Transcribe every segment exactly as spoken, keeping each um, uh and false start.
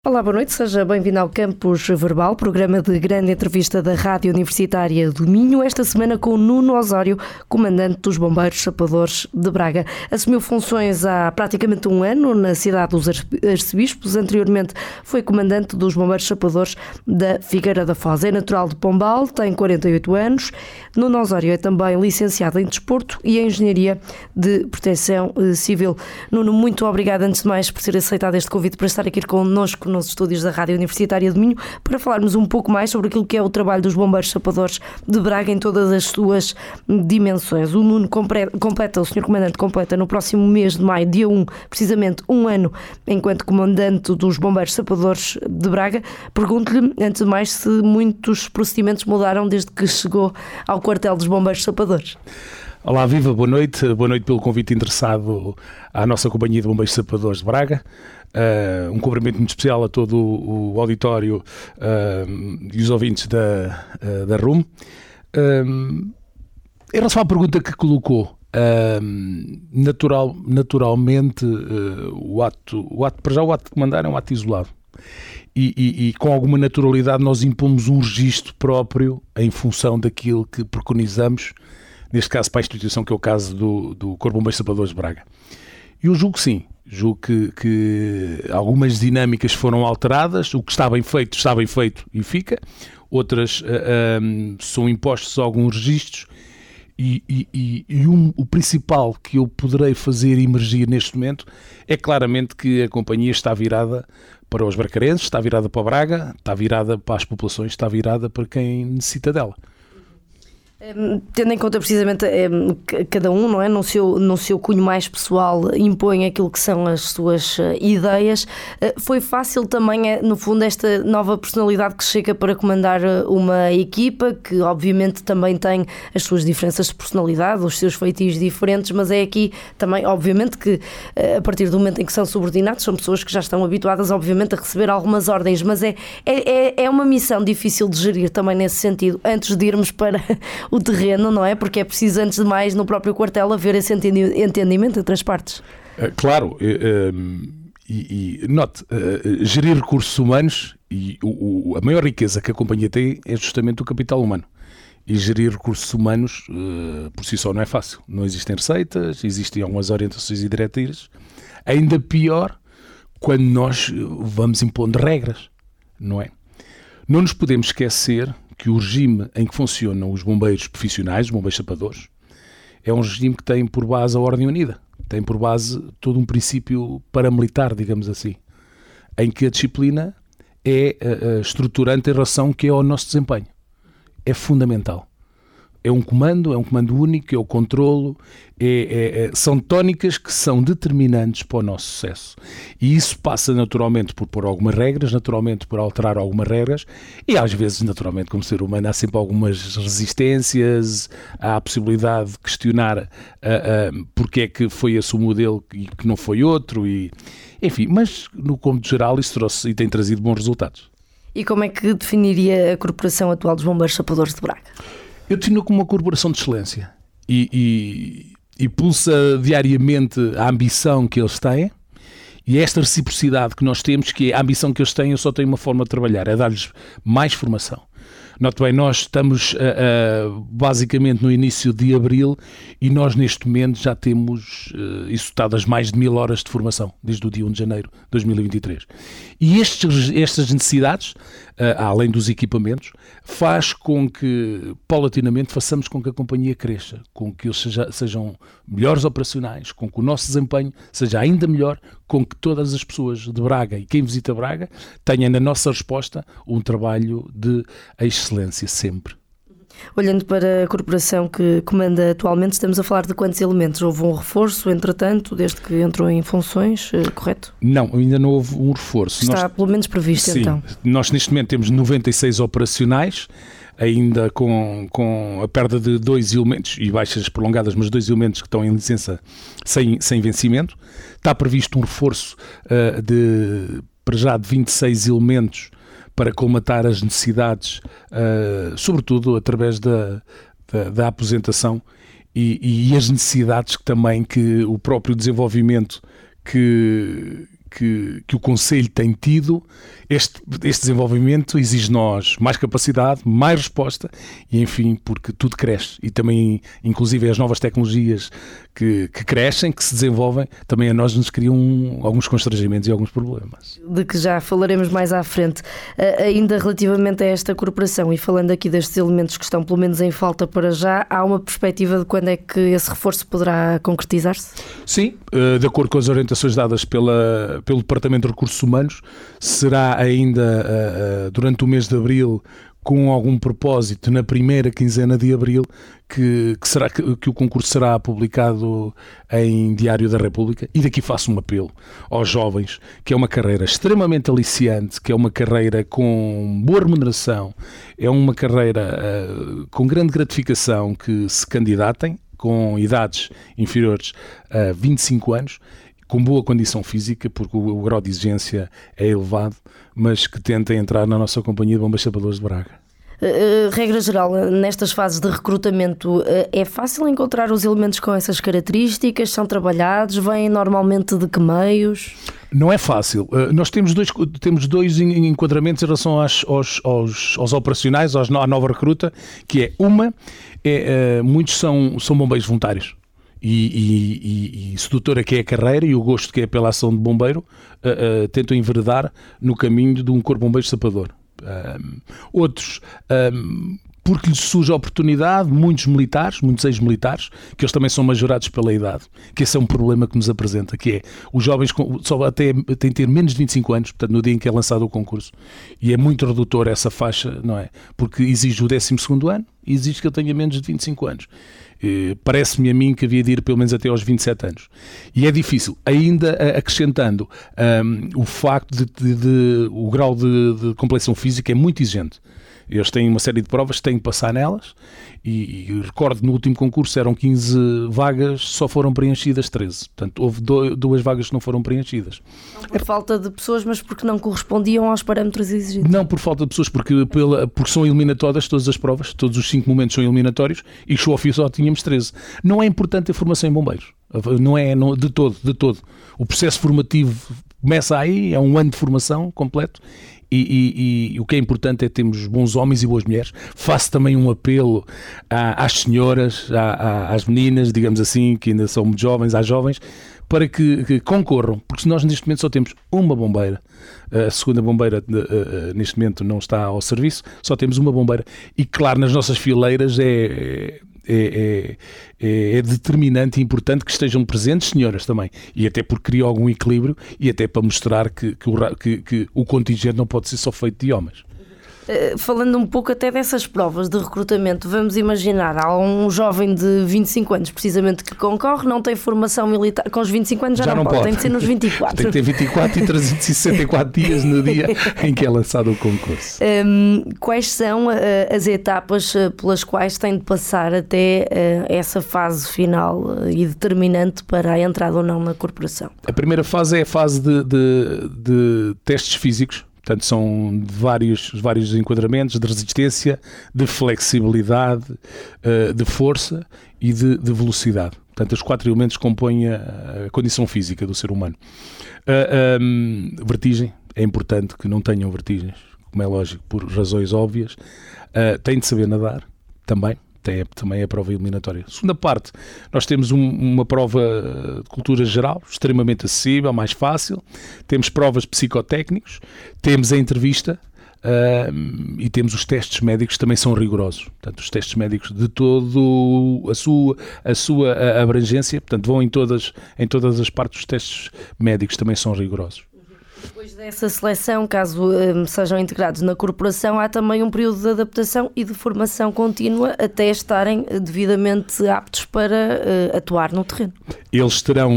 Olá, boa noite, seja bem-vindo ao Campus Verbal, programa de grande entrevista da Rádio Universitária do Minho, esta semana com Nuno Osório, comandante dos Bombeiros Sapadores de Braga. Assumiu funções há praticamente um ano na cidade dos Arcebispos, anteriormente foi comandante dos Bombeiros Sapadores da Figueira da Foz. É natural de Pombal, tem quarenta e oito anos. Nuno Osório é também licenciado em Desporto e em Engenharia de Proteção Civil. Nuno, muito obrigado antes de mais por ter aceitado este convite para estar aqui connosco nos estúdios da Rádio Universitária do Minho, para falarmos um pouco mais sobre aquilo que é o trabalho dos Bombeiros Sapadores de Braga em todas as suas dimensões. O Nuno completa, o senhor Comandante completa no próximo mês de maio, dia um, precisamente um ano, enquanto Comandante dos Bombeiros Sapadores de Braga. Pergunto-lhe, antes de mais, se muitos procedimentos mudaram desde que chegou ao quartel dos Bombeiros Sapadores. Olá, viva, boa noite. Boa noite pelo convite interessado à nossa Companhia de Bombeiros Sapadores de Braga. Uh, um cumprimento muito especial a todo o, o auditório uh, e os ouvintes da, uh, da R U M. Uh, em relação à pergunta que colocou, uh, natural, naturalmente uh, o, ato, o ato, para já o ato de comandar é um ato isolado. E, e, e com alguma naturalidade nós impomos um registro próprio em função daquilo que preconizamos, neste caso para a instituição, que é o caso do, do Corpo de Bombeiros Sapadores de Braga. E eu julgo que sim, julgo que, que algumas dinâmicas foram alteradas, o que está bem feito, está bem feito e fica, outras uh, um, são impostos alguns registros e, e, e, e um, o principal que eu poderei fazer emergir neste momento é claramente que a companhia está virada para os bracarenses, está virada para Braga, está virada para as populações, está virada para quem necessita dela. Tendo em conta precisamente cada um, não é? No seu, no seu cunho mais pessoal impõe aquilo que são as suas ideias, foi fácil também, no fundo, esta nova personalidade que chega para comandar uma equipa que obviamente também tem as suas diferenças de personalidade, os seus feitios diferentes, mas é aqui também, obviamente, que a partir do momento em que são subordinados, são pessoas que já estão habituadas, obviamente, a receber algumas ordens, mas é, é, é uma missão difícil de gerir também nesse sentido, antes de irmos para o terreno, não é? Porque é preciso, antes de mais, no próprio quartel haver esse entendimento entre as partes. Claro, e, e note, gerir recursos humanos, e o, a maior riqueza que a companhia tem é justamente o capital humano. E gerir recursos humanos por si só não é fácil. Não existem receitas, existem algumas orientações e diretrizes. Ainda pior quando nós vamos impondo regras, não é? Não nos podemos esquecer que o regime em que funcionam os bombeiros profissionais, os bombeiros sapadores, é um regime que tem por base a Ordem Unida, tem por base todo um princípio paramilitar, digamos assim, em que a disciplina é uh, estruturante em relação ao que é ao nosso desempenho. É fundamental. É um comando, é um comando único, é o controlo, é, é, é, são tónicas que são determinantes para o nosso sucesso. E isso passa naturalmente por pôr algumas regras, naturalmente por alterar algumas regras, e às vezes, naturalmente, como ser humano, há sempre algumas resistências, há a possibilidade de questionar uh, uh, porque é que foi esse o modelo e que não foi outro, e, enfim, mas no cômodo geral isso trouxe e tem trazido bons resultados. E como é que definiria a corporação atual dos Bombeiros Sapadores de Braga? Eu defino como uma corporação de excelência e, e, e pulsa diariamente a ambição que eles têm, e esta reciprocidade que nós temos, que é a ambição que eles têm, eu só tenho uma forma de trabalhar, é dar-lhes mais formação. Note bem, nós estamos uh, uh, basicamente no início de abril e nós neste momento já temos uh, executadas mais de mil horas de formação, desde o dia um de janeiro de dois mil e vinte e três. E estes, estas necessidades, uh, além dos equipamentos, faz com que, paulatinamente, façamos com que a companhia cresça, com que eles seja, sejam melhores operacionais, com que o nosso desempenho seja ainda melhor, com que todas as pessoas de Braga e quem visita Braga tenham na nossa resposta um trabalho de excelência sempre. Olhando para a corporação que comanda atualmente, estamos a falar de quantos elementos? Houve um reforço, entretanto, desde que entrou em funções, correto? Não, ainda não houve um reforço. Está nós, pelo menos previsto, sim, então? Nós neste momento temos noventa e seis operacionais, ainda com, com a perda de dois elementos e baixas prolongadas, mas dois elementos que estão em licença sem, sem vencimento. Está previsto um reforço uh, de, para já, de vinte e seis elementos para colmatar as necessidades, uh, sobretudo através da, da, da aposentação e, e as necessidades que também que o próprio desenvolvimento que, que, que o Conselho tem tido, este, este desenvolvimento exige nós mais capacidade, mais resposta e, enfim, porque tudo cresce e também, inclusive, as novas tecnologias que, que crescem, que se desenvolvem, também a nós nos criam alguns constrangimentos e alguns problemas. De que já falaremos mais à frente. Uh, ainda relativamente a esta corporação e falando aqui destes elementos que estão pelo menos em falta para já, há uma perspectiva de quando é que esse reforço poderá concretizar-se? Sim, uh, de acordo com as orientações dadas pela, pelo Departamento de Recursos Humanos, será ainda uh, uh, durante o mês de Abril, com algum propósito, na primeira quinzena de Abril, que, que, será, que, que o concurso será publicado em Diário da República. E daqui faço um apelo aos jovens, que é uma carreira extremamente aliciante, que é uma carreira com boa remuneração, é uma carreira uh, com grande gratificação, que se candidatem com idades inferiores a vinte e cinco anos, com boa condição física, porque o, o grau de exigência é elevado, mas que tentem entrar na nossa Companhia de Bombeiros Sapadores de Braga. Uh, regra geral, nestas fases de recrutamento, uh, é fácil encontrar os elementos com essas características? São trabalhados? Vêm normalmente de que meios? Não é fácil. Uh, nós temos dois, temos dois enquadramentos em relação aos, aos, aos, aos operacionais, aos, à nova recruta, que é uma, é, uh, muitos são, são bombeiros voluntários. E, e, e, e sedutora que é a carreira e o gosto que é pela ação de bombeiro, uh, uh, tentam enveredar no caminho de um corpo bombeiro sapador. Um, outros, um, porque lhes surge a oportunidade, muitos militares, muitos ex-militares, que eles também são majorados pela idade, que esse é um problema que nos apresenta, que é, os jovens com, só até têm de ter menos de vinte e cinco anos, portanto no dia em que é lançado o concurso, e é muito redutor essa faixa, não é? Porque exige o décimo segundo ano e exige que ele tenha menos de vinte e cinco anos. Parece-me a mim que havia de ir pelo menos até aos vinte e sete anos. E é difícil, ainda acrescentando um, o facto de, de, de o grau de, de complexão física é muito exigente. Eles têm uma série de provas, têm que passar nelas e, e recordo no último concurso eram quinze vagas, só foram preenchidas treze. Portanto, houve do, duas vagas que não foram preenchidas. Não por falta de pessoas, mas porque não correspondiam aos parâmetros exigidos? Não por falta de pessoas, porque, pela, porque são eliminatórias todas as provas, todos os cinco momentos são eliminatórios e show off só tínhamos treze. Não é importante a formação em bombeiros. Não é não, de todo, de todo. O processo formativo começa aí, é um ano de formação completo. E, e, e o que é importante é termos bons homens e boas mulheres. Faço também um apelo à, às senhoras, à, à, às meninas, digamos assim, que ainda são muito jovens, às jovens, para que, que concorram, porque nós neste momento só temos uma bombeira. A segunda bombeira neste momento não está ao serviço, só temos uma bombeira. E claro, nas nossas fileiras é... É, é, é determinante e importante que estejam presentes senhoras também, e até porque cria algum equilíbrio e até para mostrar que, que, o, que, que o contingente não pode ser só feito de homens. Falando um pouco até dessas provas de recrutamento, vamos imaginar, há um jovem de vinte e cinco anos precisamente que concorre, não tem formação militar, com os vinte e cinco anos já, já não, não pode, pode, tem que ser nos vinte e quatro. Tem que ter vinte e quatro e trezentos e sessenta e quatro dias no dia em que é lançado o concurso. Um, quais são uh, as etapas uh, pelas quais tem de passar até uh, essa fase final uh, e determinante para a entrada ou não na corporação? A primeira fase é a fase de, de, de testes físicos. Portanto, são vários, vários enquadramentos de resistência, de flexibilidade, de força e de, de velocidade. Portanto, os quatro elementos compõem a, a condição física do ser humano. A, a, a vertigem, é importante que não tenham vertigens, como é lógico, por razões óbvias. A, tem de saber nadar, também. Tem também a prova eliminatória. Segunda parte, nós temos um, uma prova de cultura geral, extremamente acessível, mais fácil. Temos provas psicotécnicos, temos a entrevista uh, e temos os testes médicos que também são rigorosos. Portanto, os testes médicos de todo a sua, a sua abrangência, portanto, vão em todas, em todas as partes, os testes médicos também são rigorosos. Depois dessa seleção, caso um, sejam integrados na corporação, há também um período de adaptação e de formação contínua até estarem devidamente aptos para uh, atuar no terreno. Eles terão um,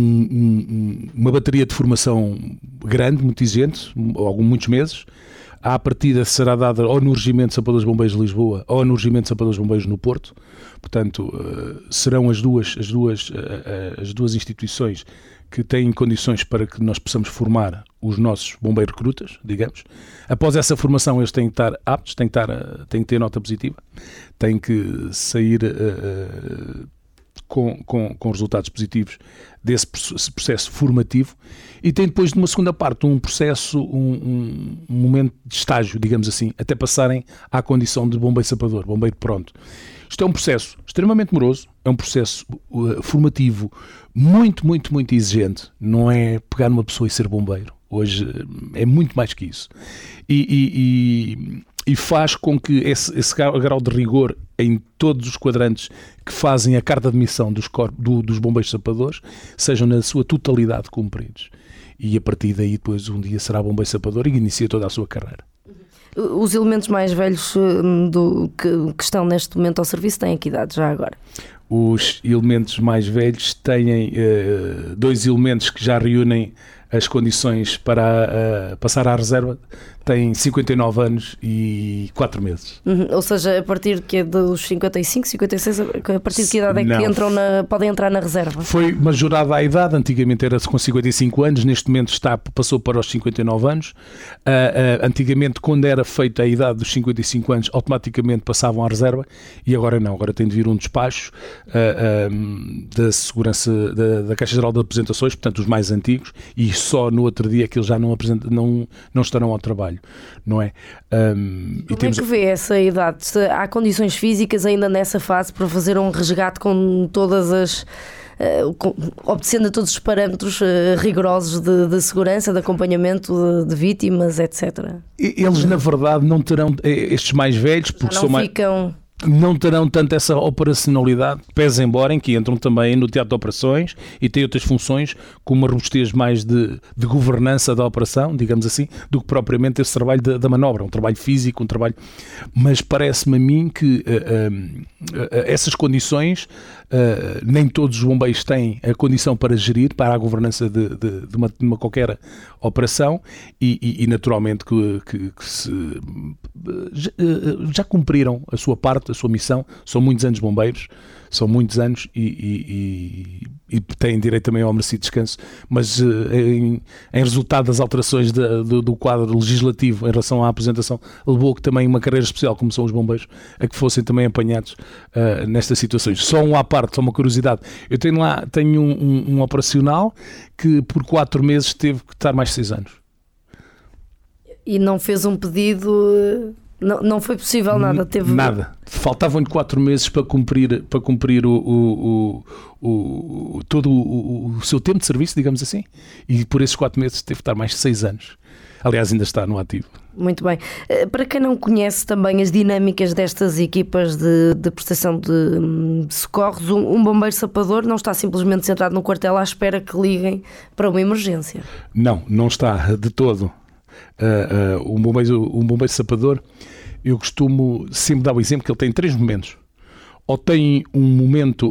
um, uma bateria de formação grande, muito exigente, alguns muitos meses. À partida será dada ou no Regimento de Sapadores Bombeiros de Lisboa ou no Regimento de Sapadores Bombeiros no Porto. Portanto, serão as duas, as duas, as duas instituições que têm condições para que nós possamos formar os nossos bombeiros recrutas, digamos. Após essa formação, eles têm que estar aptos, têm que, estar, têm que ter nota positiva, têm que sair uh, com, com, com resultados positivos desse processo formativo, e tem depois de uma segunda parte um processo, um, um momento de estágio, digamos assim, até passarem à condição de bombeiro sapador, bombeiro pronto. Isto é um processo extremamente moroso, é um processo uh, formativo muito, muito, muito exigente. Não é pegar numa pessoa e ser bombeiro. Hoje uh, é muito mais que isso. E, e, e, e faz com que esse, esse grau de rigor em todos os quadrantes que fazem a carta de missão dos, corpos, do, dos bombeiros sapadores sejam na sua totalidade cumpridos. E a partir daí depois um dia será bombeiro sapador e inicia toda a sua carreira. Os elementos mais velhos do, que, que estão neste momento ao serviço têm que idade já agora? Os elementos mais velhos têm uh, dois elementos que já reúnem as condições para uh, passar à reserva. Têm cinquenta e nove anos e quatro meses. Uhum. Ou seja, a partir que é dos cinquenta e cinco, cinquenta e seis, a partir de que idade é que Não. entram na, podem entrar na reserva? Foi majorada a idade, antigamente era com cinquenta e cinco anos, neste momento está, passou para os cinquenta e nove anos. Uh, uh, antigamente, quando era feita a idade dos cinquenta e cinco anos, automaticamente passavam à reserva, e agora não, agora tem de vir um despacho uh, uh, da segurança da, da Caixa Geral de Apresentações, portanto os mais antigos, e só no outro dia que eles já não, apresentam, não, não estarão ao trabalho, não é? Um, Como e temos... é que vê essa idade? Se há condições físicas ainda nessa fase para fazer um resgate com todas as... Uh, com, obedecendo a todos os parâmetros uh, rigorosos de, de segurança, de acompanhamento de, de vítimas, etcétera? Eles, na verdade, não terão, estes mais velhos, porque já são não mais... ficam... não terão tanto essa operacionalidade, pese embora em que entram também no teatro de operações e têm outras funções, com uma robustez mais de, de governança da operação, digamos assim, do que propriamente esse trabalho da, da manobra, um trabalho físico, um trabalho... Mas parece-me a mim que uh, uh, uh, essas condições, uh, nem todos os bombeiros têm a condição para gerir, para a governança de, de, de, uma, de uma qualquer operação, e, e, e naturalmente que, que, que se, já, já cumpriram a sua parte, a sua missão. São muitos anos bombeiros, são muitos anos e, e, e, e têm direito também ao merecido descanso, mas em, em resultado das alterações de, do, do quadro legislativo em relação à aposentação, levou que também uma carreira especial, como são os bombeiros, a que fossem também apanhados uh, nestas situações. Só um à parte, só uma curiosidade, eu tenho lá, tenho um, um, um operacional que por quatro meses teve que estar mais seis anos. E não fez um pedido... Não, não foi possível nada. Teve... Nada. Faltavam-lhe quatro meses para cumprir, para cumprir o, o, o, o, todo o, o seu tempo de serviço, digamos assim. E por esses quatro meses teve que estar mais seis anos. Aliás, ainda está no ativo. Muito bem. Para quem não conhece também as dinâmicas destas equipas de, de prestação de, de socorros, um, um bombeiro sapador não está simplesmente sentado no quartel à espera que liguem para uma emergência. Não, não está de todo. Uh, uh, um, bombeiro, um bombeiro sapador, eu costumo sempre dar o exemplo que ele tem três momentos. Ou tem um momento uh,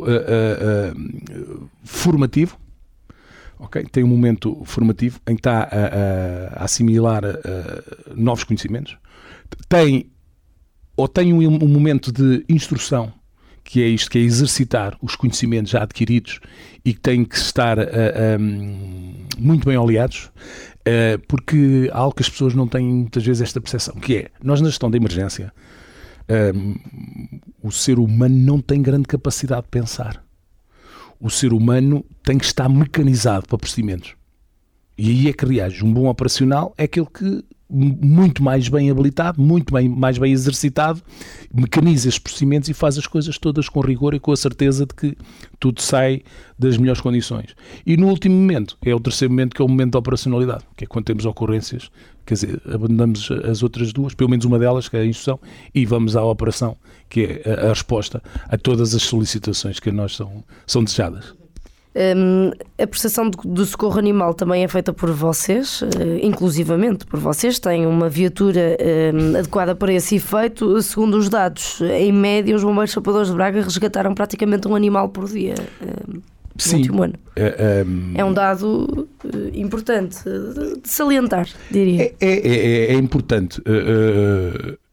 uh, uh, formativo, okay? Tem um momento formativo em que está a, a, a assimilar uh, novos conhecimentos. Tem, ou tem um, um momento de instrução, que é isto, que é exercitar os conhecimentos já adquiridos e que têm que estar uh, um, muito bem oleados, uh, porque há algo que as pessoas não têm muitas vezes esta percepção, que é, nós na gestão da emergência, um, o ser humano não tem grande capacidade de pensar. O ser humano tem que estar mecanizado para procedimentos. E aí é que reage. Um bom operacional é aquele que, muito mais bem habilitado, muito bem, mais bem exercitado, mecaniza esses procedimentos e faz as coisas todas com rigor e com a certeza de que tudo sai das melhores condições. E no último momento, é o terceiro momento, que é o momento da operacionalidade, que é quando temos ocorrências, quer dizer, abandonamos as outras duas, pelo menos uma delas, que é a instrução, e vamos à operação, que é a, a resposta a todas as solicitações que a nós são, são desejadas. Um, a prestação do, do socorro animal também é feita por vocês, uh, inclusivamente por vocês. Têm uma viatura um, adequada para esse efeito. Segundo os dados, em média, os bombeiros sapadores de Braga resgataram praticamente um animal por dia um, no último ano. É, um... é um dado uh, importante de, de salientar, diria. É, é, é, é importante. Uh, uh...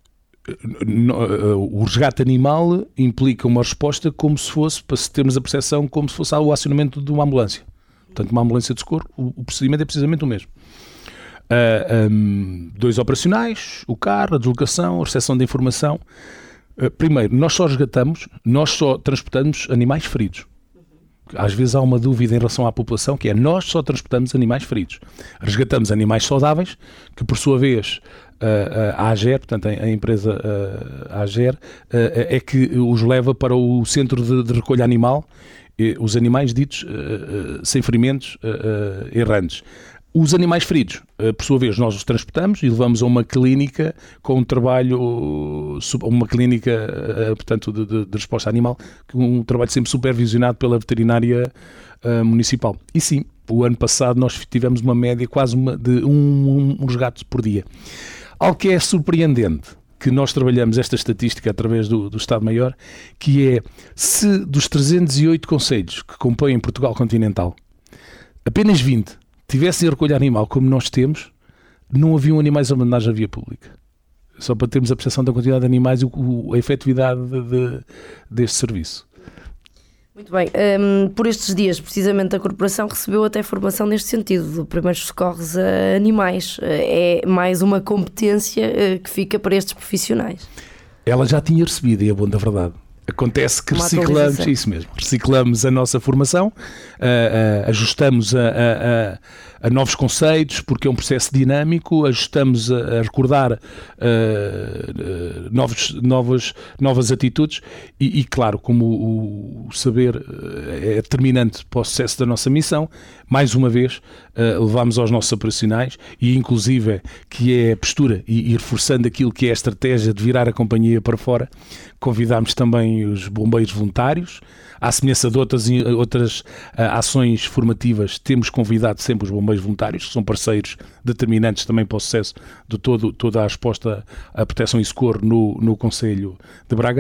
O resgate animal implica uma resposta como se fosse, para termos a percepção, como se fosse o acionamento de uma ambulância. Portanto, uma ambulância de socorro, o procedimento é precisamente o mesmo. Uh, um, dois operacionais, o carro, a deslocação, a recepção de informação. Uh, primeiro, nós só resgatamos, nós só transportamos animais feridos. Às vezes há uma dúvida em relação à população, que é nós só transportamos animais feridos. Resgatamos animais saudáveis, que por sua vez a AGER, portanto a empresa a AGER, é que os leva para o centro de, de recolha animal, os animais ditos sem ferimentos errantes. Os animais feridos, por sua vez, nós os transportamos e levamos a uma clínica com um trabalho, uma clínica, portanto, de, de, de resposta animal, um trabalho sempre supervisionado pela veterinária uh, municipal. E sim, o ano passado nós tivemos uma média quase uma, de um, um resgate por dia. Algo que é surpreendente, que nós trabalhamos esta estatística através do, do Estado-Maior, que é, se dos trezentos e oito concelhos que compõem Portugal continental, apenas vinte tivessem a recolha animal como nós temos, não haviam animais abandonados na via pública. Só para termos a percepção da quantidade de animais e a efetividade de, de, deste serviço. Muito bem. Um, por estes dias, precisamente, a Corporação recebeu até formação neste sentido, de primeiros socorros a animais. É mais uma competência que fica para estes profissionais. Ela já tinha recebido, e é bom da verdade. Acontece que uma reciclamos, isso mesmo, reciclamos a nossa formação, uh, uh, ajustamos a, a, a, a novos conceitos, porque é um processo dinâmico, ajustamos a, a recordar uh, uh, novos, novas, novas atitudes e, e, claro, como o, o saber é determinante para o sucesso da nossa missão, mais uma vez uh, levamos aos nossos operacionais e, inclusive, que é a postura e, e reforçando aquilo que é a estratégia de virar a companhia para fora, convidámos também os bombeiros voluntários. À semelhança de outras, outras uh, ações formativas, temos convidado sempre os bombeiros voluntários, que são parceiros determinantes também para o sucesso de todo, toda a resposta à proteção e socorro no, no Concelho de Braga,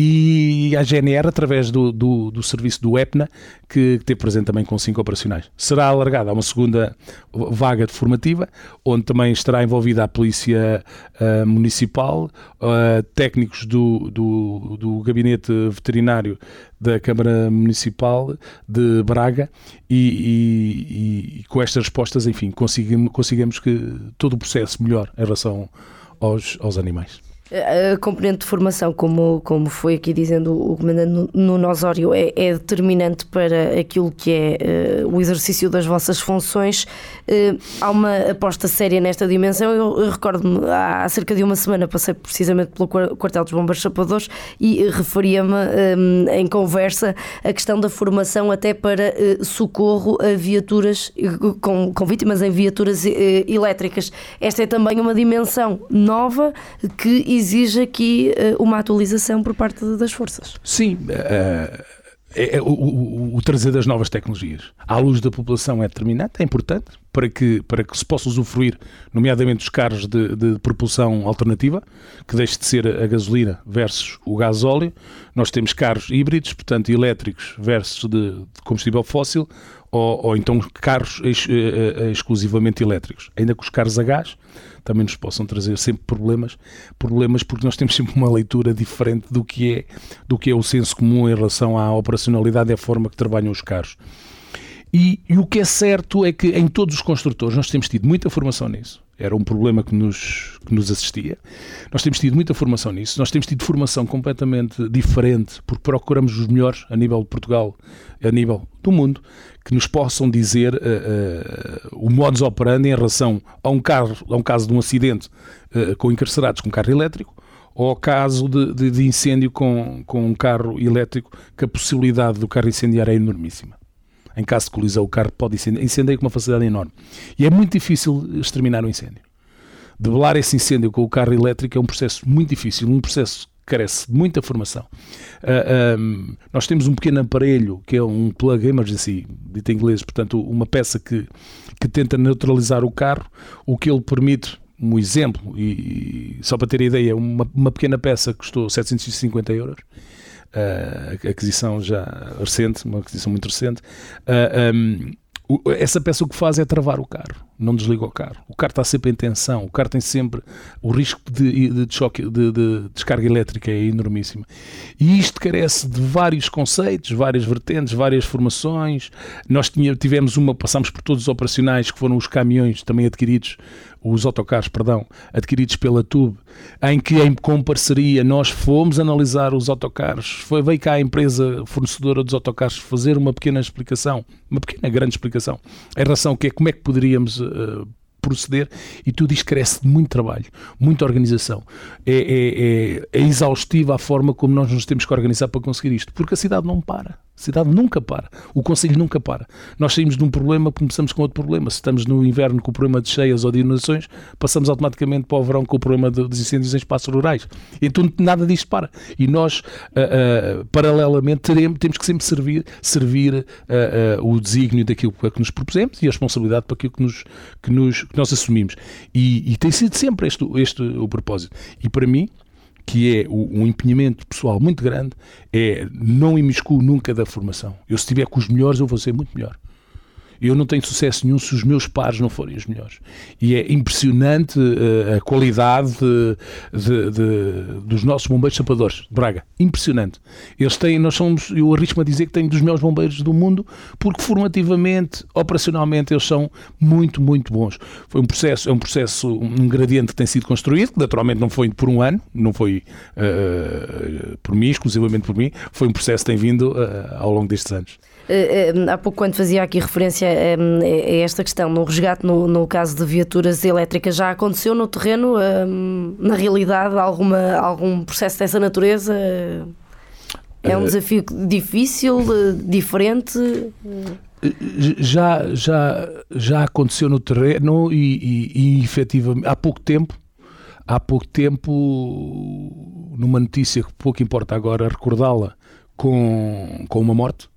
e a G N R, através do, do, do serviço do EPNA, que, que teve presente também com cinco operacionais. Será alargada a uma segunda vaga de formativa, onde também estará envolvida a Polícia uh, Municipal, uh, técnicos do, do, do Gabinete Veterinário da Câmara Municipal de Braga e, e, e com estas respostas, enfim, conseguimos, conseguimos que todo o processo melhore em relação aos, aos animais. A componente de formação, como, como foi aqui dizendo o Comandante Nuno Osório, é, é determinante para aquilo que é uh, o exercício das vossas funções. Uh, há uma aposta séria nesta dimensão. Eu, eu recordo-me, há cerca de uma semana passei precisamente pelo quartel dos Bombeiros Chapadores e referia-me um, em conversa a questão da formação até para uh, socorro a viaturas com, com vítimas em viaturas uh, elétricas. Esta é também uma dimensão nova que exige aqui uh, uma atualização por parte das forças. Sim, uh, é, é, o, o, o trazer das novas tecnologias à luz da população é determinante, é importante para que, para que se possa usufruir, nomeadamente os carros de, de propulsão alternativa, que deixe de ser a gasolina versus o gasóleo. Nós temos carros híbridos, portanto elétricos versus de, de combustível fóssil, ou, ou então carros ex, eh, exclusivamente elétricos. Ainda que os carros a gás também nos possam trazer sempre problemas, problemas porque nós temos sempre uma leitura diferente do que é, do que é o senso comum em relação à operacionalidade e à forma que trabalham os carros. E, e o que é certo é que em todos os construtores nós temos tido muita formação nisso. Era um problema que nos, que nos assistia. Nós temos tido muita formação nisso. Nós temos tido formação completamente diferente, porque procuramos os melhores a nível de Portugal, a nível do mundo, que nos possam dizer uh, uh, o modus operandi em relação a um, carro, a um caso de um acidente uh, com encarcerados com carro elétrico, ou ao caso de, de, de incêndio com, com um carro elétrico, que a possibilidade do carro incendiar é enormíssima. Em caso de colisão, o carro pode incendiar, incendiar com uma facilidade enorme. E é muito difícil exterminar o incêndio. Debelar esse incêndio com o carro elétrico é um processo muito difícil, um processo que carece de muita formação. Uh, um, nós temos um pequeno aparelho, que é um plug emergency, dito em inglês, portanto, uma peça que, que tenta neutralizar o carro, o que ele permite, um exemplo, e, e só para ter ideia, uma, uma pequena peça que custou setecentos e cinquenta euros, Uh, aquisição já recente, uma aquisição muito recente. Uh, um, essa peça o que faz é travar o carro, não desliga o carro. O carro está sempre em tensão, o carro tem sempre o risco de, de, choque, de, de descarga elétrica é enormíssimo. E isto carece de vários conceitos, várias vertentes, várias formações. Nós tivemos uma, passámos por todos os operacionais, que foram os caminhões também adquiridos, os autocarros, perdão, adquiridos pela T U B, em que em, com parceria nós fomos analisar os autocarros, foi, veio cá a empresa fornecedora dos autocarros fazer uma pequena explicação, uma pequena grande explicação, em relação ao que é, como é que poderíamos uh, proceder, e tudo isto cresce de muito trabalho, muita organização. É, é, é, é exaustiva a forma como nós nos temos que organizar para conseguir isto, porque a cidade não para. A cidade nunca para. O Conselho nunca para. Nós saímos de um problema, começamos com outro problema. Se estamos no inverno com o problema de cheias ou de inundações, passamos automaticamente para o verão com o problema de, dos incêndios em espaços rurais. Então nada disto para. E nós, uh, uh, paralelamente, teremos, temos que sempre servir, servir uh, uh, o desígnio daquilo que nos propusemos e a responsabilidade para aquilo que, nos, que, nos, que nós assumimos. E, e tem sido sempre este, este o propósito. E para mim, que é um empenhamento pessoal muito grande, é não imiscuo nunca da formação. Eu, se estiver com os melhores, eu vou ser muito melhor. Eu não tenho sucesso nenhum se os meus pares não forem os melhores. E é impressionante uh, a qualidade de, de, de, dos nossos bombeiros sapadores de Braga. Impressionante. Eles têm, nós somos, eu arrisco-me a dizer que tenho dos melhores bombeiros do mundo, porque formativamente, operacionalmente, eles são muito, muito bons. Foi um processo, é um processo, um gradiente que tem sido construído, que naturalmente não foi por um ano, não foi uh, por mim, exclusivamente por mim, foi um processo que tem vindo uh, ao longo destes anos. Há pouco, quando fazia aqui referência a esta questão, no resgate, no, no caso de viaturas elétricas, já aconteceu no terreno, na realidade, alguma, algum processo dessa natureza? É um desafio difícil, diferente? Já, já, já aconteceu no terreno e, e, e efetivamente, há pouco tempo, há pouco tempo, numa notícia que pouco importa agora recordá-la, com, com uma morte,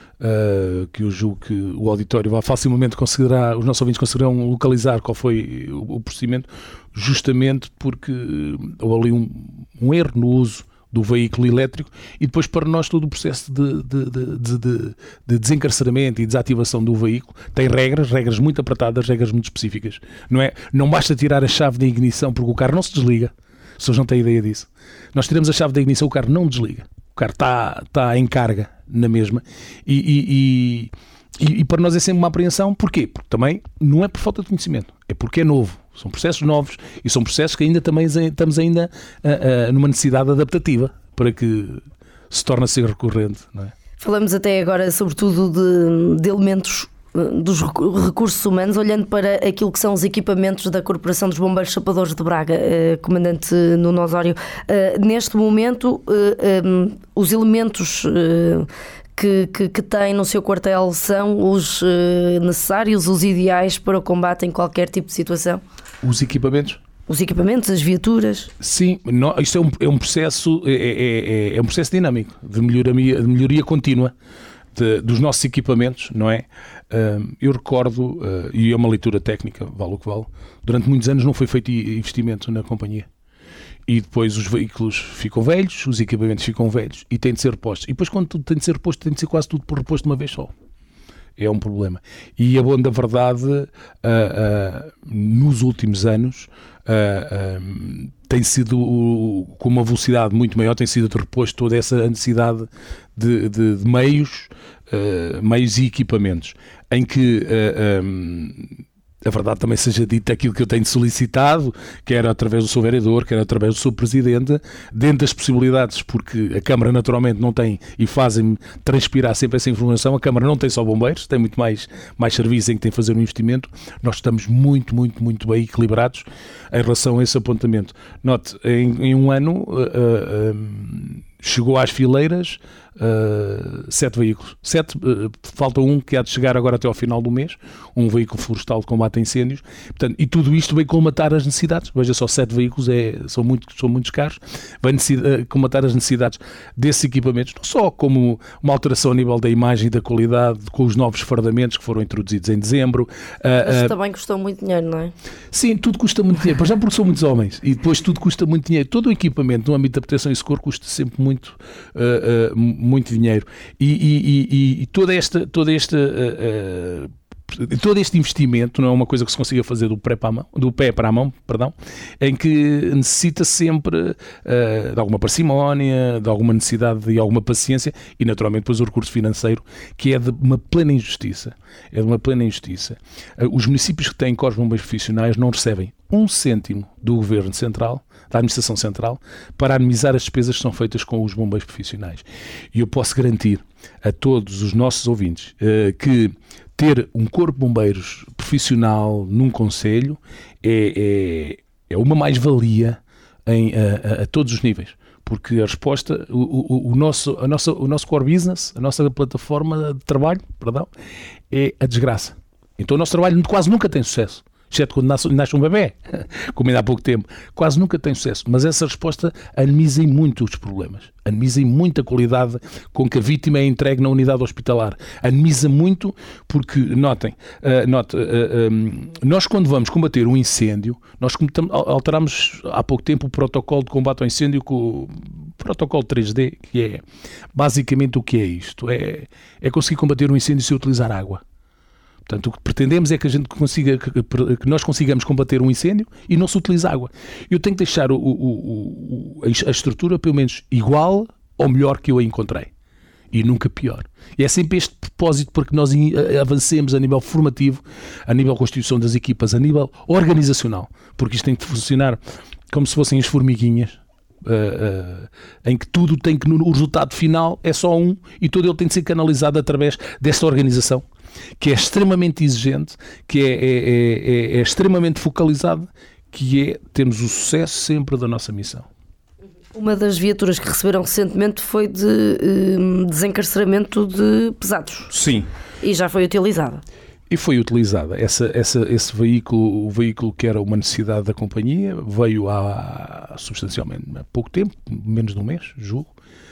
Uh, que eu julgo que o auditório vai facilmente considerar, os nossos ouvintes conseguirão localizar qual foi o, o procedimento, justamente porque houve ali um, um erro no uso do veículo elétrico e depois para nós todo o processo de, de, de, de, de, de desencarceramento e desativação do veículo tem regras, regras muito apertadas, regras muito específicas. Não é? Não basta tirar a chave da ignição porque o carro não se desliga, as pessoas não têm ideia disso. Nós tiramos a chave da ignição, o carro não desliga. O carro está, está em carga na mesma e, e, e, e para nós é sempre uma apreensão. Porquê? Porque também não é por falta de conhecimento, é porque é novo. São processos novos e são processos que ainda também estamos ainda uh, uh, numa necessidade adaptativa para que se torne a ser recorrente, não é? Falamos até agora sobretudo de, de elementos dos recursos humanos, olhando para aquilo que são os equipamentos da Corporação dos Bombeiros Sapadores de Braga, uh, Comandante Nuno Osório. Uh, neste momento, uh, um, os elementos uh, que, que, que tem no seu quartel são os uh, necessários, os ideais para o combate em qualquer tipo de situação? Os equipamentos? Os equipamentos, as viaturas? Sim, não, isto é um, é um processo é, é, é um processo dinâmico de melhoria, de melhoria contínua de, dos nossos equipamentos, não é? Uh, eu recordo, uh, e é uma leitura técnica, vale o que vale, durante muitos anos não foi feito investimento na companhia. E depois os veículos ficam velhos, os equipamentos ficam velhos e têm de ser repostos. E depois quando tudo tem de ser reposto, tem de ser quase tudo por reposto de uma vez só. É um problema. E a boa da verdade, uh, uh, nos últimos anos, uh, uh, tem sido, uh, com uma velocidade muito maior, tem sido reposto toda essa necessidade de, de, de meios, uh, meios e equipamentos, em que uh, um, a verdade também seja dita aquilo que eu tenho solicitado, quer através do seu vereador, quer através do seu presidente, dentro das possibilidades, porque a Câmara naturalmente não tem, e fazem-me transpirar sempre essa informação, a Câmara não tem só bombeiros, tem muito mais, mais serviços em que tem que fazer um investimento. Nós estamos muito, muito, muito bem equilibrados em relação a esse apontamento. Note, em, em um ano uh, uh, chegou às fileiras Uh, sete veículos, sete, uh, falta um que há de chegar agora até ao final do mês, um veículo florestal de combate a incêndios. Portanto, e tudo isto vem colmatar as necessidades. Veja só, sete veículos é, são, muito, são muitos carros, vem uh, colmatar as necessidades desses equipamentos, não só como uma alteração a nível da imagem e da qualidade, com os novos fardamentos que foram introduzidos em dezembro. Uh, Mas uh, também custou muito dinheiro, não é? Sim, tudo custa muito dinheiro, já porque são muitos homens, e depois tudo custa muito dinheiro. Todo o equipamento no âmbito da proteção e socorro custa sempre muito uh, uh, muito dinheiro e, e, e, e toda esta, toda esta uh, uh, todo este investimento não é uma coisa que se consiga fazer do, pré para a mão, do pé para a mão, perdão, em que necessita sempre uh, de alguma parcimónia, de alguma necessidade de alguma paciência e naturalmente depois o recurso financeiro, que é de uma plena injustiça. É de uma plena injustiça. Uh, os municípios que têm corpos de bombeiros profissionais não recebem um cêntimo do Governo Central, da Administração Central, para minimizar as despesas que são feitas com os bombeiros profissionais. E eu posso garantir a todos os nossos ouvintes uh, que ter um corpo de bombeiros profissional num concelho é, é, é uma mais-valia em, a, a, a todos os níveis. Porque a resposta, o, o, o, nosso, a nossa, o nosso core business, a nossa plataforma de trabalho, perdão, é a desgraça. Então o nosso trabalho quase nunca tem sucesso. Exceto quando nasce, nasce um bebê, como ainda há pouco tempo, quase nunca tem sucesso. Mas essa resposta anemiza muito os problemas, anemiza muito a qualidade com que a vítima é entregue na unidade hospitalar, anemiza muito porque, notem, uh, note, uh, um, nós quando vamos combater um incêndio, nós alteramos há pouco tempo o protocolo de combate ao incêndio com o protocolo três D, que é basicamente o que é isto, é, é conseguir combater um incêndio sem utilizar água. Portanto, o que pretendemos é que a gente consiga, que nós consigamos combater um incêndio e não se utiliza água. Eu tenho que deixar o, o, o, a estrutura pelo menos igual ou melhor que eu a encontrei. E nunca pior. E é sempre este propósito para que nós avancemos a nível formativo, a nível de constituição das equipas, a nível organizacional. Porque isto tem que funcionar como se fossem as formiguinhas. Uh, uh, em que tudo tem que, no, o resultado final é só um e todo ele tem de ser canalizado através desta organização que é extremamente exigente, que é, é, é, é extremamente focalizado, que é termos o sucesso sempre da nossa missão. Uma das viaturas que receberam recentemente foi de um, desencarceramento de pesados. Sim. E já foi utilizada. E foi utilizada. Essa, essa, esse veículo, o veículo que era uma necessidade da companhia, veio há substancialmente há pouco tempo, menos de um mês, julgo.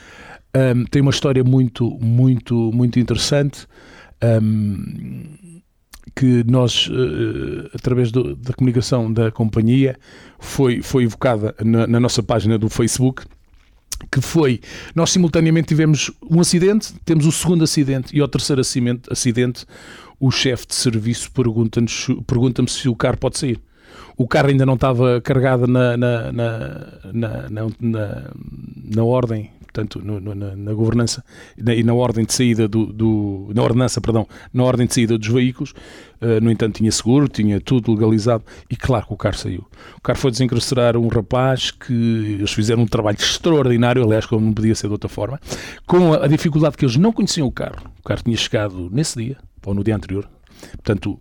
Um, tem uma história muito, muito, muito interessante. Um, que nós, uh, através do, da comunicação da companhia, foi, foi evocada na, na nossa página do Facebook, que foi, nós simultaneamente tivemos um acidente, temos o segundo acidente e ao terceiro acidente o chefe de serviço pergunta-nos, pergunta-me se o carro pode sair. O carro ainda não estava carregado na, na, na, na, na, na, na ordem, portanto, no, no, na, na governança na, e na ordem de saída do, do, na ordenança, perdão, na ordem de saída dos veículos. Uh, no entanto, tinha seguro, tinha tudo legalizado e claro que o carro saiu. O carro foi desencarcerar um rapaz que eles fizeram um trabalho extraordinário, aliás, como não podia ser de outra forma, com a, a dificuldade que eles não conheciam o carro. O carro tinha chegado nesse dia, ou no dia anterior. Portanto,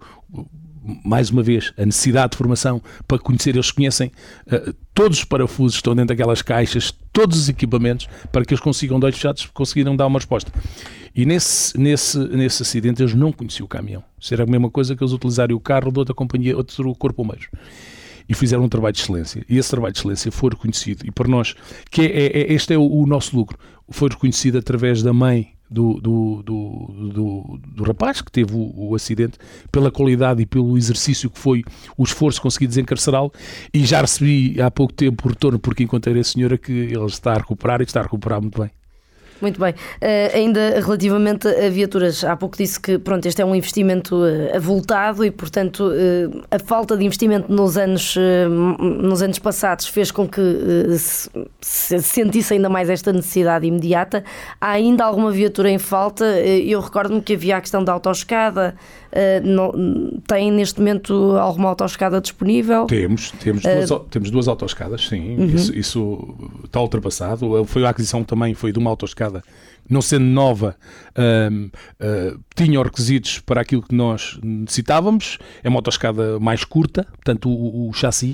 mais uma vez, a necessidade de formação para conhecer, eles conhecem uh, todos os parafusos que estão dentro daquelas caixas, todos os equipamentos, para que eles consigam, de olhos fechados, conseguiram dar uma resposta. E nesse, nesse, nesse acidente eles não conheciam o caminhão. Isso era a mesma coisa que eles utilizarem o carro de outra companhia, outro corpo bombeiro. E fizeram um trabalho de excelência. E esse trabalho de excelência foi reconhecido. E para nós, que é, é, este é o, o nosso lucro, foi reconhecido através da mãe Do, do, do, do, do rapaz que teve o, o acidente, pela qualidade e pelo exercício que foi o esforço de conseguir desencarcerá-lo, e já recebi há pouco tempo o retorno, porque encontrei a senhora que ele está a recuperar e está a recuperar muito bem. Muito bem. Uh, ainda relativamente a viaturas, há pouco disse que pronto, este é um investimento uh, avultado e, portanto, uh, a falta de investimento nos anos, uh, nos anos passados fez com que uh, se, se sentisse ainda mais esta necessidade imediata. Há ainda alguma viatura em falta? Uh, eu recordo-me que havia a questão da autoescada. Uh, não, tem neste momento alguma autoescada disponível? Temos, temos, uh, duas, temos duas autoescadas, sim. Uhum. Isso, isso está ultrapassado. Foi a aquisição também foi de uma autoescada, não sendo nova, uh, uh, tinha os requisitos para aquilo que nós necessitávamos. É uma autoescada mais curta, portanto o, o chassi,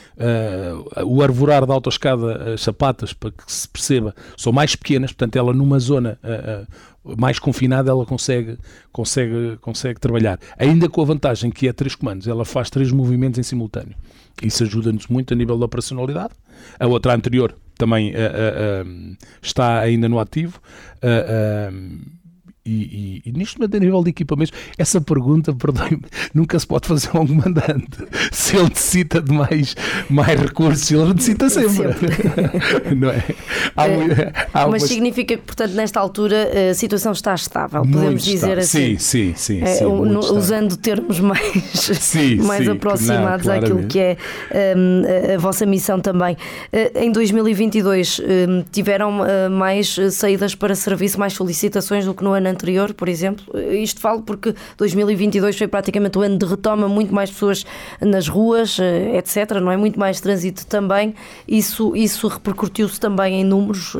uh, o arvorar da autoescada, as sapatas, para que se perceba, são mais pequenas, portanto ela numa zona uh, uh, mais confinada ela consegue, consegue, consegue trabalhar, ainda com a vantagem que é três comandos, ela faz três movimentos em simultâneo. Isso ajuda-nos muito a nível da operacionalidade. A outra anterior também uh, uh, uh, está ainda no ativo, uh, uh, E, e, e nisto, a nível de equipamentos, essa pergunta, perdoe-me, nunca se pode fazer a um comandante. Se ele necessita de mais, mais recursos, ele necessita sempre. sempre. Não é? Há, há Mas umas... significa que, portanto, nesta altura a situação está estável, podemos muito dizer estável. assim. Sim, sim, sim. É, sim no, usando termos mais, sim, mais sim, aproximados não, àquilo que é um, a, a vossa missão também. Uh, em dois mil e vinte e dois um, tiveram uh, mais saídas para serviço, mais solicitações do que no ano anterior, por exemplo. Isto falo porque dois mil e vinte e dois foi praticamente o ano de retoma, muito mais pessoas nas ruas, etcétera. Não é? Muito mais trânsito também. Isso, isso repercutiu-se também em números?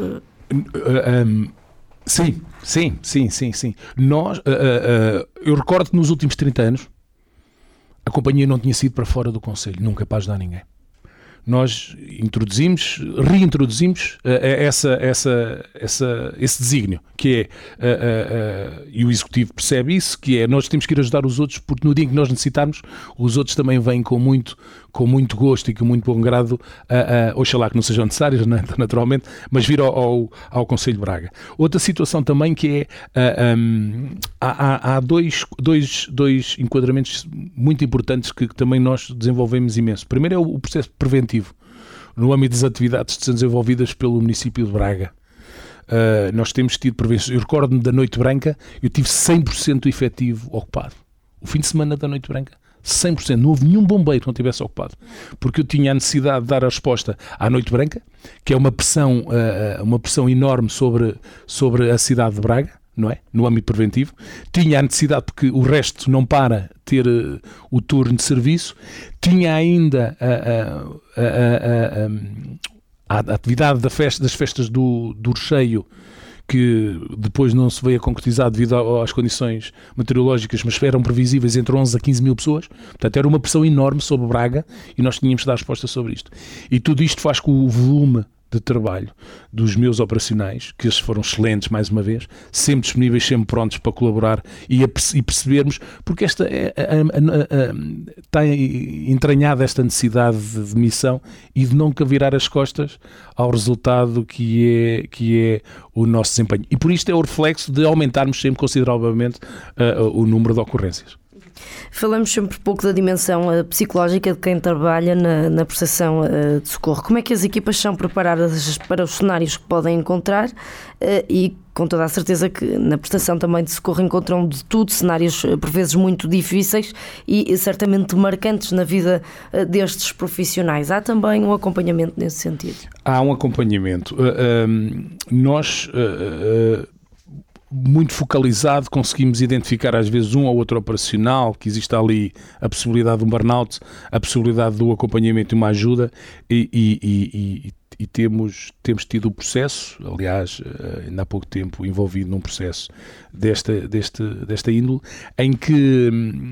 Um, sim, sim, sim, sim, sim. Nós, uh, uh, eu recordo que nos últimos trinta anos a companhia não tinha sido para fora do concelho, nunca para ajudar ninguém. Nós introduzimos, reintroduzimos uh, essa, essa, essa, esse desígnio, que é, uh, uh, uh, e o Executivo percebe isso, que é, nós temos que ir ajudar os outros, porque no dia em que nós necessitarmos, os outros também vêm com muito, com muito gosto e com muito bom grado, uh, uh, oxalá que não sejam necessários, naturalmente, mas vir ao, ao, ao Concelho de Braga. Outra situação também que é, uh, um, há, há dois, dois, dois enquadramentos muito importantes que, que também nós desenvolvemos imenso. Primeiro é o, o processo preventivo, no âmbito das atividades que são desenvolvidas pelo município de Braga. Uh, nós temos tido prevenções. Eu recordo-me da Noite Branca, eu tive cem por cento efetivo ocupado. O fim de semana da Noite Branca, cem por cento. Não houve nenhum bombeiro que não tivesse ocupado. Porque eu tinha a necessidade de dar a resposta à Noite Branca, que é uma pressão, uh, uma pressão enorme sobre, sobre a cidade de Braga, não é? No âmbito preventivo. Tinha a necessidade, porque o resto não para ter uh, o turno de serviço. Tinha ainda a, a, a, a, a, a atividade da festa, das festas do, do Recheio, que depois não se veio a concretizar devido às condições meteorológicas, mas eram previsíveis entre onze a quinze mil pessoas. Portanto, era uma pressão enorme sobre Braga e nós tínhamos de dar resposta sobre isto. E tudo isto faz com o volume de trabalho dos meus operacionais, que esses foram excelentes mais uma vez, sempre disponíveis, sempre prontos para colaborar e, a, e percebermos, porque esta é, a, a, a, está entranhada esta necessidade de, de missão e de nunca virar as costas ao resultado que é, que é o nosso desempenho. E por isto é o reflexo de aumentarmos sempre consideravelmente uh, o número de ocorrências. Falamos sempre pouco da dimensão uh, psicológica de quem trabalha na, na prestação uh, de socorro. Como é que as equipas são preparadas para os cenários que podem encontrar uh, e com toda a certeza que na prestação também de socorro encontram de tudo, cenários uh, por vezes muito difíceis e, e certamente marcantes na vida uh, destes profissionais. Há também um acompanhamento nesse sentido? Há um acompanhamento. Uh, um, nós... Uh, uh, muito focalizado, conseguimos identificar às vezes um ou outro operacional, que existe ali a possibilidade de um burnout, a possibilidade do acompanhamento e uma ajuda e, e, e, e, e temos, temos tido o processo, aliás, ainda há pouco tempo envolvido num processo desta, deste, desta índole, em que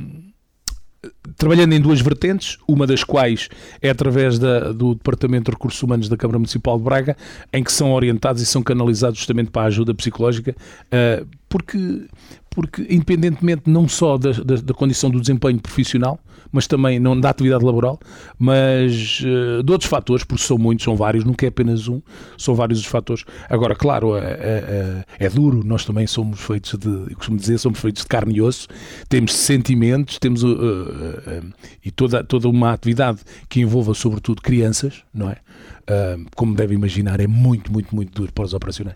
trabalhando em duas vertentes, uma das quais é através da, do Departamento de Recursos Humanos da Câmara Municipal de Braga, em que são orientados e são canalizados justamente para a ajuda psicológica, uh, porque, porque independentemente não só da, da, da condição do desempenho profissional, mas também não da atividade laboral, mas uh, de outros fatores, porque são muitos, são vários, nunca é apenas um, são vários os fatores. Agora, claro, é, é, é duro, nós também somos feitos de, eu costumo dizer, somos feitos de carne e osso, temos sentimentos, temos uh, uh, uh, e toda, toda uma atividade que envolva sobretudo crianças, não é? Uh, como deve imaginar, é muito, muito, muito duro para os operacionais.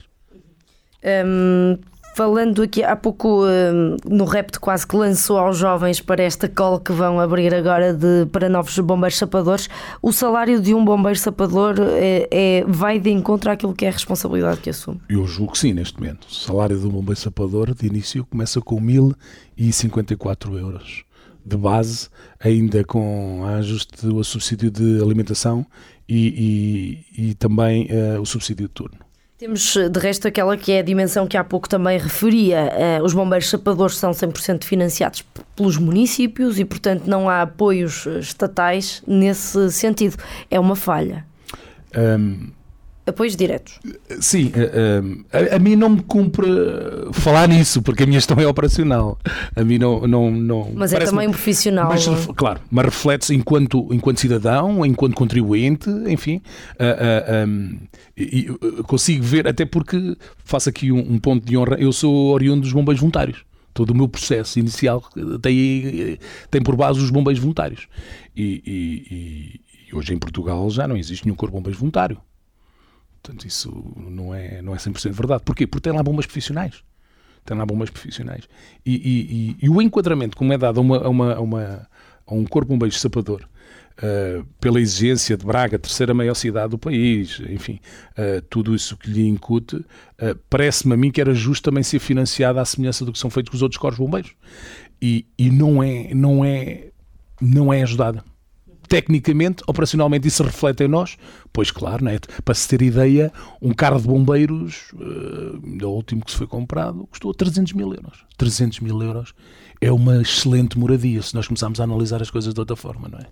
Um... Falando aqui há pouco no repto quase que lançou aos jovens para esta call que vão abrir agora de, para novos bombeiros sapadores, o salário de um bombeiro sapador é, é, vai de encontro àquilo que é a responsabilidade que assume? Eu julgo que sim, neste momento. O salário de um bombeiro sapador de início começa com mil e cinquenta e quatro euros de base, ainda com a ajuste do subsídio de alimentação e, e, e também uh, o subsídio de turno. Temos, de resto, aquela que é a dimensão que há pouco também referia. Os bombeiros sapadores são cem por cento financiados pelos municípios e, portanto, não há apoios estatais nesse sentido. É uma falha. Um, Apoios diretos. Sim, a, a, a mim não me cumpre falar nisso, porque a minha gestão é operacional. A mim não... não, não mas é também um profissional. Mas, claro, mas reflete-se enquanto, enquanto cidadão, enquanto contribuinte, enfim. Uh, uh, um, e, consigo ver, até porque faço aqui um, um ponto de honra, eu sou oriundo dos bombeiros voluntários. Todo o meu processo inicial tem, tem por base os bombeiros voluntários. E, e, e hoje em Portugal já não existe nenhum corpo de bombeiros voluntário. Portanto, isso não é, não é cem por cento verdade. Porquê? Porque tem lá bombas profissionais. Tem lá bombas profissionais. E, e, e, e o enquadramento, como é dado a, uma, a, uma, a, uma, a um corpo de bombeiros sapador, uh, pela exigência de Braga, terceira maior cidade do país, enfim, uh, tudo isso que lhe incute, uh, parece-me a mim que era justo também ser financiado à semelhança do que são feitos com os outros corpos de bombeiros. E, e não é, não é, não é ajudada. Tecnicamente, operacionalmente, isso reflete em nós? Pois claro, não é? Para se ter ideia, um carro de bombeiros, uh, o último que se foi comprado, custou trezentos mil euros. trezentos mil euros é uma excelente moradia, se nós começarmos a analisar as coisas de outra forma, não é?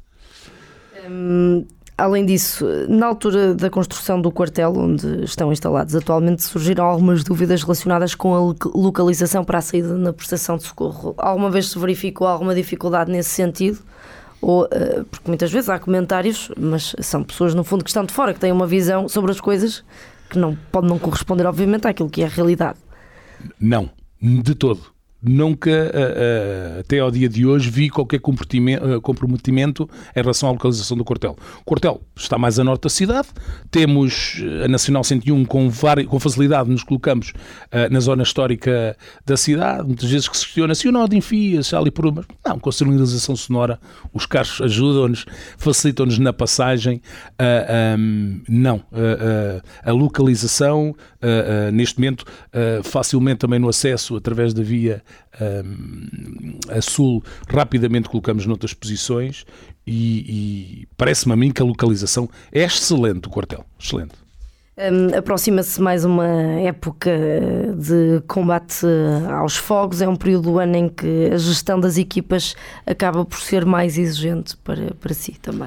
Hum, além disso, na altura da construção do quartel onde estão instalados atualmente, surgiram algumas dúvidas relacionadas com a localização para a saída na prestação de socorro. Alguma vez se verificou alguma dificuldade nesse sentido? Ou, porque muitas vezes há comentários, mas são pessoas no fundo que estão de fora, que têm uma visão sobre as coisas que não, pode não corresponder obviamente àquilo que é a realidade. Não, de todo. Nunca, uh, uh, até ao dia de hoje, vi qualquer comprometimento, uh, comprometimento em relação à localização do quartel. O quartel está mais a norte da cidade, temos a Nacional cento e um com, vari, com facilidade, nos colocamos uh, na zona histórica da cidade, muitas vezes que se questiona se o nó de enfia, se há ali por uma... Não, com a sinalização sonora, os carros ajudam-nos, facilitam-nos na passagem, uh, um, não, uh, uh, a localização, uh, uh, neste momento, uh, facilmente também no acesso, através da via Um, a sul, rapidamente colocamos noutras posições e, e parece-me a mim que a localização é excelente do quartel, excelente. Um, aproxima-se mais uma época de combate aos fogos, é um período do ano em que a gestão das equipas acaba por ser mais exigente para, para si também.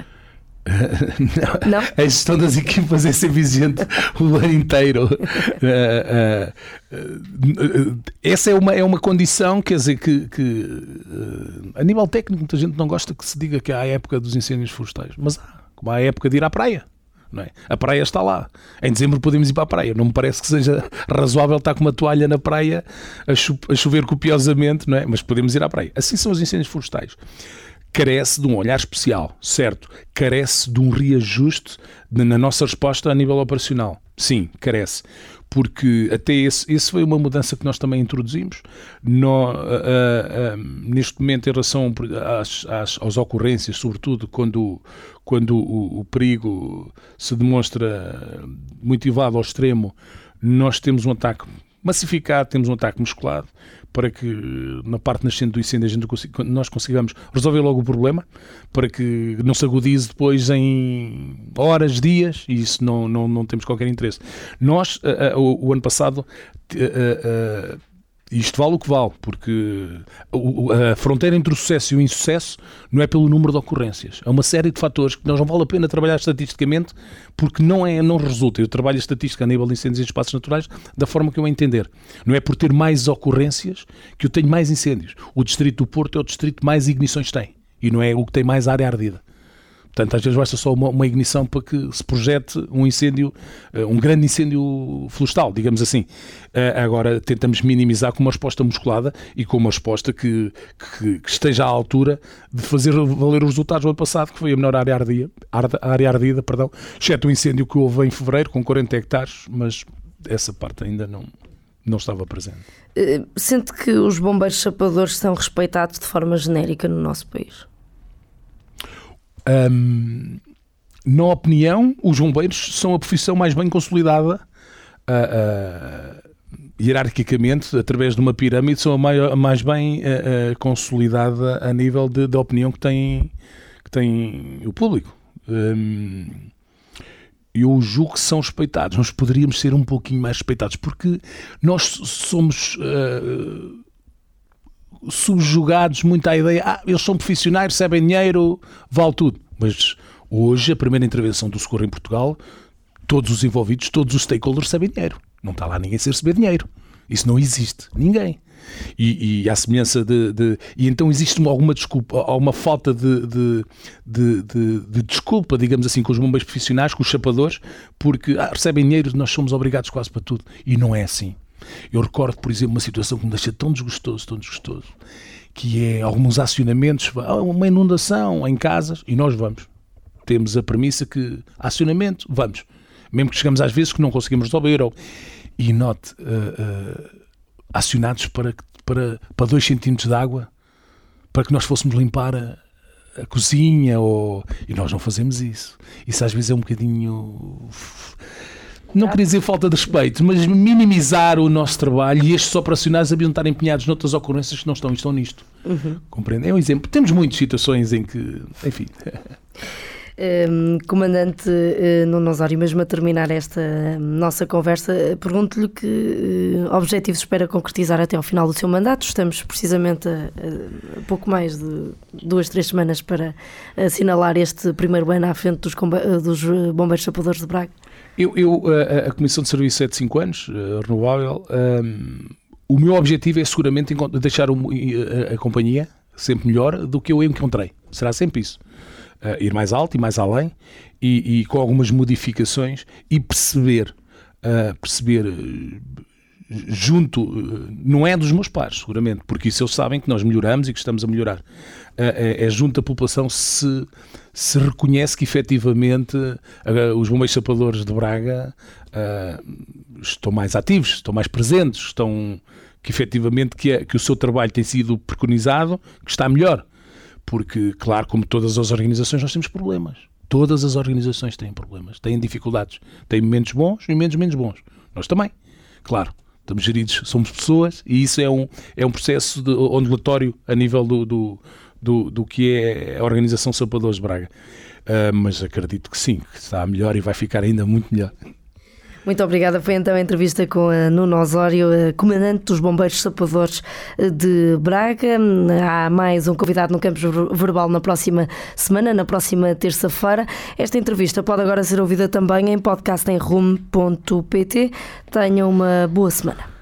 Não. Não? A gestão das equipas é ser vigente o ano inteiro. Uh, uh, uh, essa é uma, é uma condição, quer dizer, que, que uh, a nível técnico muita gente não gosta que se diga que há a época dos incêndios florestais, mas há, como há a época de ir à praia. Não é? A praia está lá. Em dezembro podemos ir para a praia. Não me parece que seja razoável estar com uma toalha na praia a, cho- a chover copiosamente, não é? Mas podemos ir à praia. Assim são os incêndios florestais. Carece de um olhar especial, certo? Carece de um reajuste na nossa resposta a nível operacional. Sim, carece. Porque até esse, esse foi uma mudança que nós também introduzimos. No, uh, uh, uh, neste momento, em relação às, às, às ocorrências, sobretudo quando, quando o, o perigo se demonstra motivado ao extremo, nós temos um ataque massificado, temos um ataque musculado, para que na parte nascente do incêndio a gente consiga, nós consigamos resolver logo o problema, para que não se agudize depois em horas, dias, e isso não, não, não temos qualquer interesse. Nós, uh, uh, o, o ano passado, uh, uh, isto vale o que vale, porque a fronteira entre o sucesso e o insucesso não é pelo número de ocorrências. É uma série de fatores que nós não vale a pena trabalhar estatisticamente, porque não, é, não resulta. Eu trabalho a estatística a nível de incêndios em espaços naturais da forma que eu a entender. Não é por ter mais ocorrências que eu tenho mais incêndios. O distrito do Porto é o distrito que mais ignições tem, e não é o que tem mais área ardida. Portanto, às vezes basta só uma, uma ignição para que se projete um incêndio, um grande incêndio florestal, digamos assim. Agora tentamos minimizar com uma resposta musculada e com uma resposta que, que, que esteja à altura de fazer valer os resultados do ano passado, que foi a menor área ardida, área ardida, perdão, exceto o incêndio que houve em fevereiro, com quarenta hectares, mas essa parte ainda não, não estava presente. Sente que os bombeiros sapadores são respeitados de forma genérica no nosso país? Um, na opinião, os bombeiros são a profissão mais bem consolidada uh, uh, hierarquicamente, através de uma pirâmide, são a, maior, a mais bem uh, uh, consolidada a nível de, de opinião que tem, que tem o público. Um, eu julgo que são respeitados. Nós poderíamos ser um pouquinho mais respeitados, porque nós somos... Uh, subjugados muito à ideia, ah, eles são profissionais, recebem dinheiro, vale tudo. Mas hoje a primeira intervenção do socorro em Portugal todos os envolvidos, todos os stakeholders recebem dinheiro. Não está lá ninguém sem receber dinheiro. Isso não existe. Ninguém. E, e à semelhança de, de... E então existe uma, alguma desculpa, alguma falta de, de, de, de, de desculpa, digamos assim, com os bombeiros profissionais, com os chapadores, porque ah, recebem dinheiro, nós somos obrigados quase para tudo. E não é assim. Eu recordo, por exemplo, uma situação que me deixa tão desgostoso, tão desgostoso, que é alguns acionamentos, uma inundação em casas, e nós vamos. Temos a premissa que acionamento, vamos. Mesmo que chegamos às vezes que não conseguimos resolver. Ou... E note, uh, uh, acionados para, para, para dois centímetros de água, para que nós fôssemos limpar a, a cozinha, ou... e nós não fazemos isso. Isso às vezes é um bocadinho... Não queria dizer falta de respeito, mas minimizar o nosso trabalho, e estes operacionais haviam de estar empenhados noutras ocorrências que não estão, estão nisto. Uhum. Compreende? É um exemplo. Temos muitas situações em que, enfim... Um, Comandante uh, Nuno Osório, mesmo a terminar esta uh, nossa conversa, uh, pergunto-lhe que uh, objetivos espera concretizar até ao final do seu mandato. Estamos precisamente a, a pouco mais de duas, três semanas para assinalar este primeiro ano à frente dos, uh, dos Bombeiros Chapadores de Braga. Eu, eu a, a Comissão de Serviço é de cinco anos, uh, renovável. Um, o meu objetivo é seguramente deixar o, a, a companhia sempre melhor do que eu encontrei. Será sempre isso. Uh, ir mais alto e mais além, e, e com algumas modificações, e perceber, uh, perceber uh, junto, uh, não é dos meus pares, seguramente, porque isso eles sabem que nós melhoramos e que estamos a melhorar. Uh, é, é junto da população se, se reconhece que efetivamente uh, os bombeiros chapadores de Braga uh, estão mais ativos, estão mais presentes, estão, que efetivamente que, é, que o seu trabalho tem sido preconizado, que está melhor. Porque, claro, como todas as organizações, nós temos problemas. Todas as organizações têm problemas, têm dificuldades. Têm momentos bons e momentos menos bons. Nós também. Claro, estamos geridos, somos pessoas, e isso é um, é um processo de, ondulatório a nível do, do, do, do que é a Organização Chapadores de Braga. Uh, mas acredito que sim, que está melhor e vai ficar ainda muito melhor. Muito obrigada. Foi então a entrevista com a Nuno Osório, comandante dos Bombeiros Chapadores de Braga. Há mais um convidado no Campus Verbal na próxima semana, na próxima terça-feira. Esta entrevista pode agora ser ouvida também em podcast em rumo ponto pt. Tenham uma boa semana.